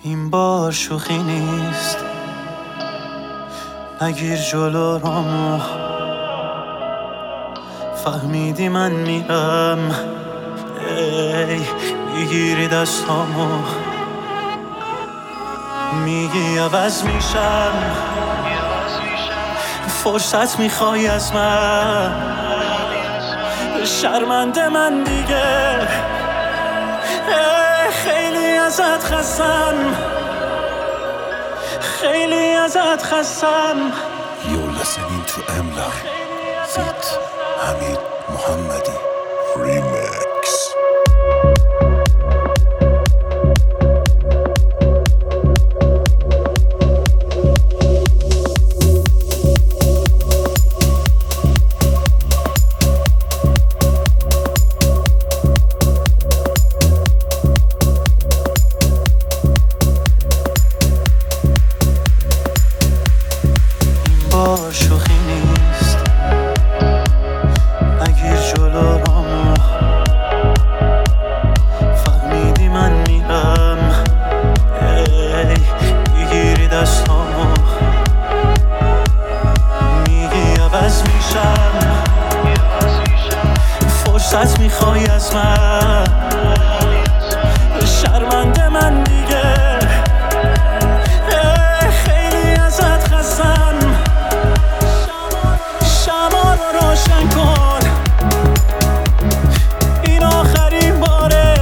این بار شوخی نیست، نگیر جلو رامو. فهمیدی من میرم، ای میگیری دستامو، میگی عوض میشم، فرصت میخوای از من، شرمنده من دیگه، خیلی ازت خستم، خیلی ازت خستم. You're listening to M-Line with Hamid Mohammadi Remix. شوخی نیست، نگیر جلو رامو. فهمیدی من میرم، ای میگیری دستامو، میگی عوض میشم، فرصت میخوای از من، شرمنده من دیگه، خیلی ازت خستم. شما رو روشن کن، این آخرین باره،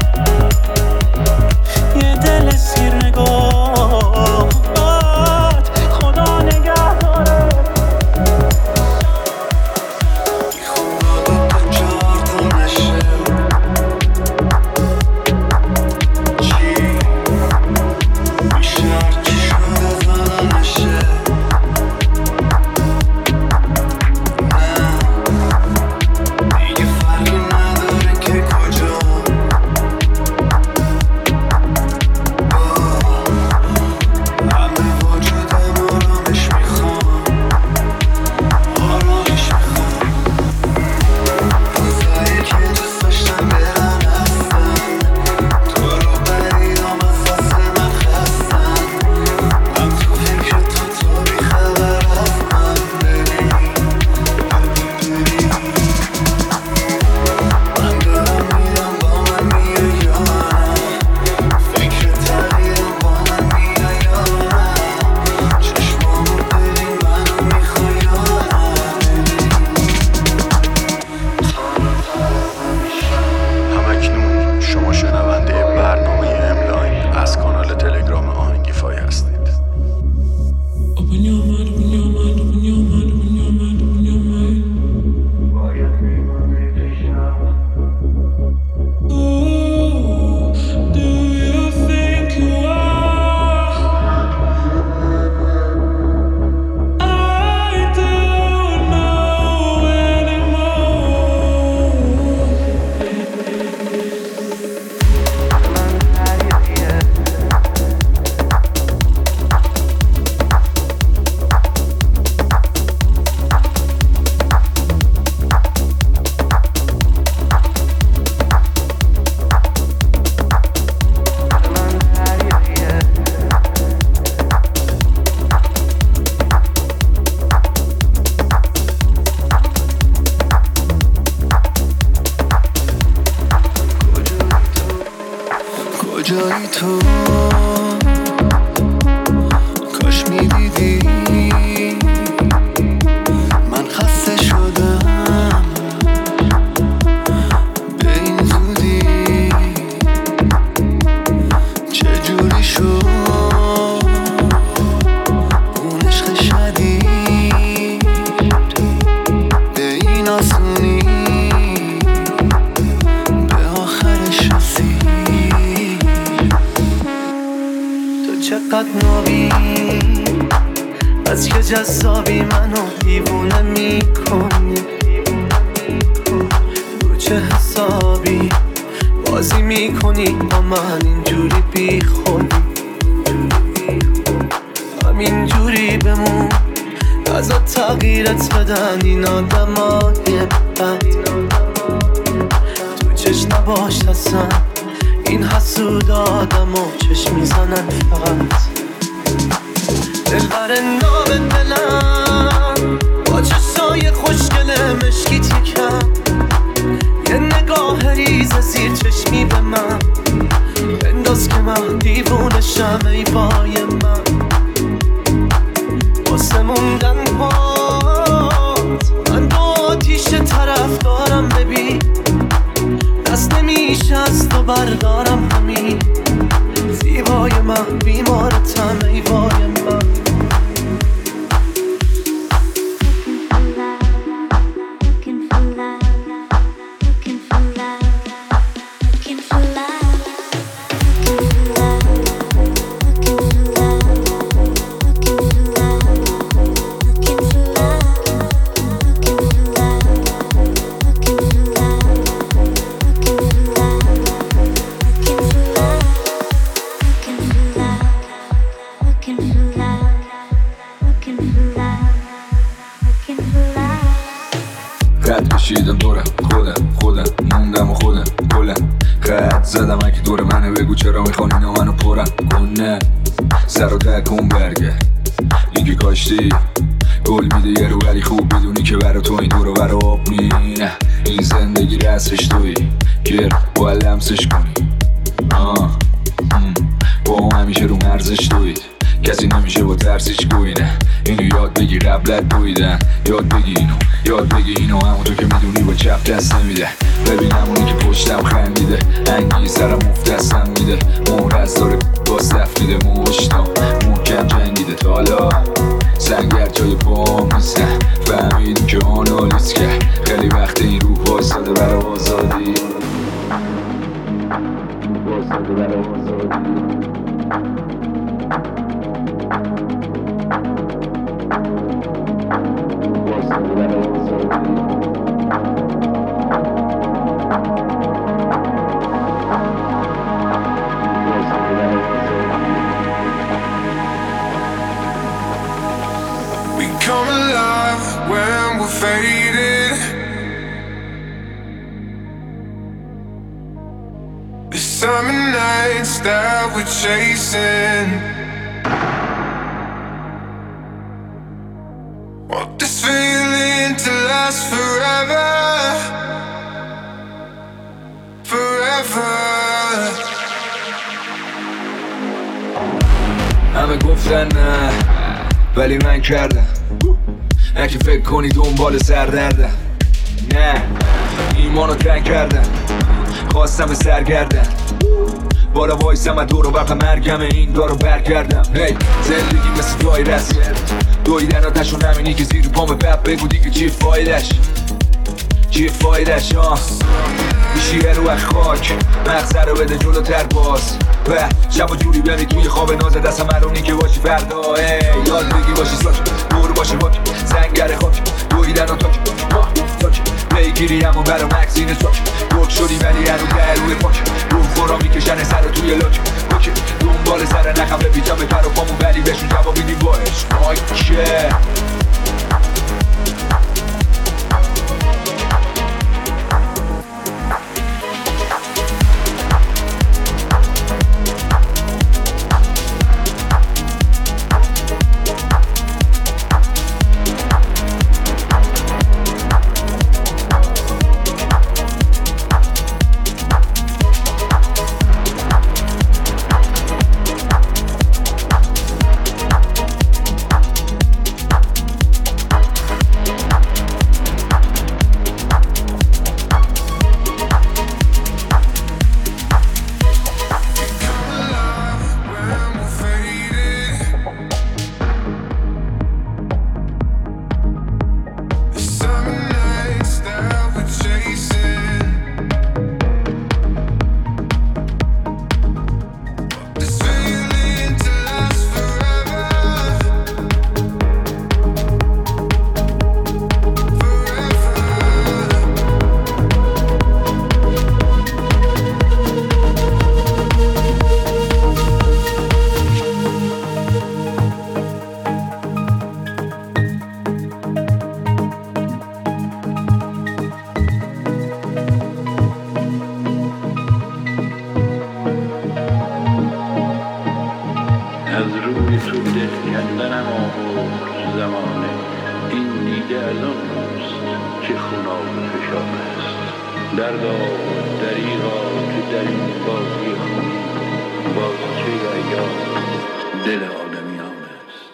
یه دل سیر نگاه خدا نگه داره. خدا تو جاردو نشه، چی میشه هرچی شده زنه نشه. کجایی تو؟ کاش میدیدی من خسته شدم به این زودی. چجوری شد اون عشق شدید به این آسونی به آخرش رسید. چقدر نابی از که جذابی منو دیوونه میکنی، رو چه حسابی بازی میکنی با من اینجوری بی خودی. همینجوری بمون ازا تغییرت بدن این آدمای بد، تو چشم نباش اصلا این حسود آدم و چشم میزنن فقط دلبر ناب دلم با چشای خوشگل مشکی تیکم یه نگاه ریز زیر چشمی به من بنداز که من دیوونشم ای وای من واسه موندن پات من با آتیش طرف دارم ببین دست نمیشه از تو بردارم همین زیبای من بیمارتم ای وای من کشیدم دورم خودم موندم و خودم گلم خط زدم اگه دور منه بگو چرا میخوان اینا منو پرم کنه سر و تکون برگرد این که کاشتی گل میده یه رو ولی خوب بدونی که برا تو این دور و برا آب مینه این زندگی رسش توی گر باید لمسش کنی با هم همیشه رو مرزش توید کسی نمیشه با ترسیش گوینه اینو یاد بگی قبلت بویدن یاد بگی اینو همونطور که میدونی با چپ دست نمیده ببین همونی که پشتم خندیده انگی سرم مفتستم میده مورز داره باز تفریده مشتا محکم جنگیده تا حالا سنگر جای پام نیستن فهمیدیم که آنالیز کرد خیلی وقت این روح واساده برای آزادی We come alive when we're faded. The summer nights that we're chasing. Want this feeling to last forever. Forever. همه گفتن نه ولی من کردم اگه فکر کنی دنبال سردردم نه ایمانو تنگ کردم خواستم سرگردم بالا وایسم و دور و برق مرگم این دارو برگردم هی زندگی مثل دایره است دویدن آتشون همینی که زیر پام بب بگو دیگه چی فایدش میشیه رو خاک مغزه رو بده جلوتر باز و شب و جوری بیانی توی خواب ناز دستم مرونی که باشی فردا یاد بگی باشی ساک دور باشی باک زنگر خاک دویدن و تاک پیگیری همون برا مکسین ساک روک شدی ولی هنو در روی پاک روح خورا میکشن سر توی لاک دنبال سر نخم بپیچم به پر و پامون ولی بهشون جواب میدی باش که نمامرز زمانه این دیده از آن روست که خوناب فشان است. دردا دریغا که در این بازی خون بازیچه ایام دل آدمیان است.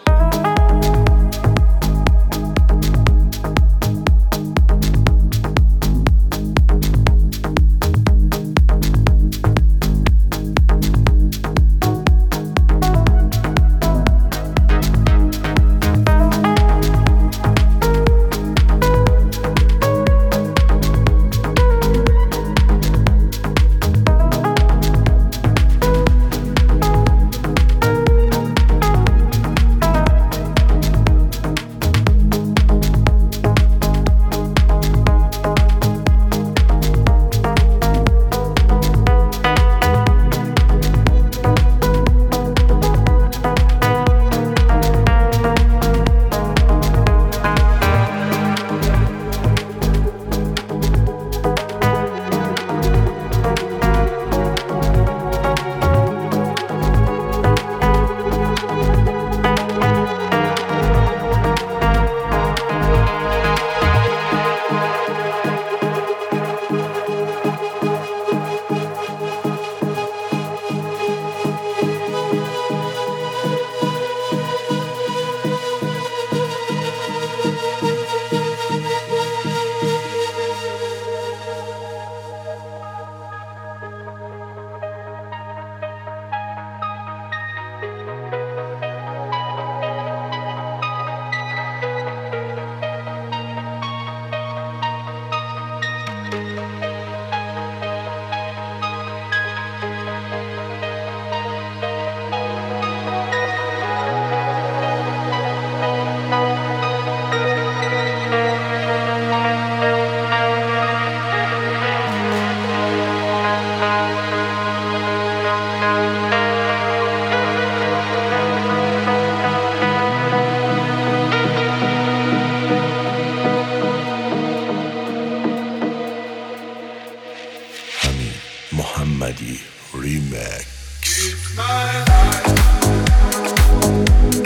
محمدی ریمیکس.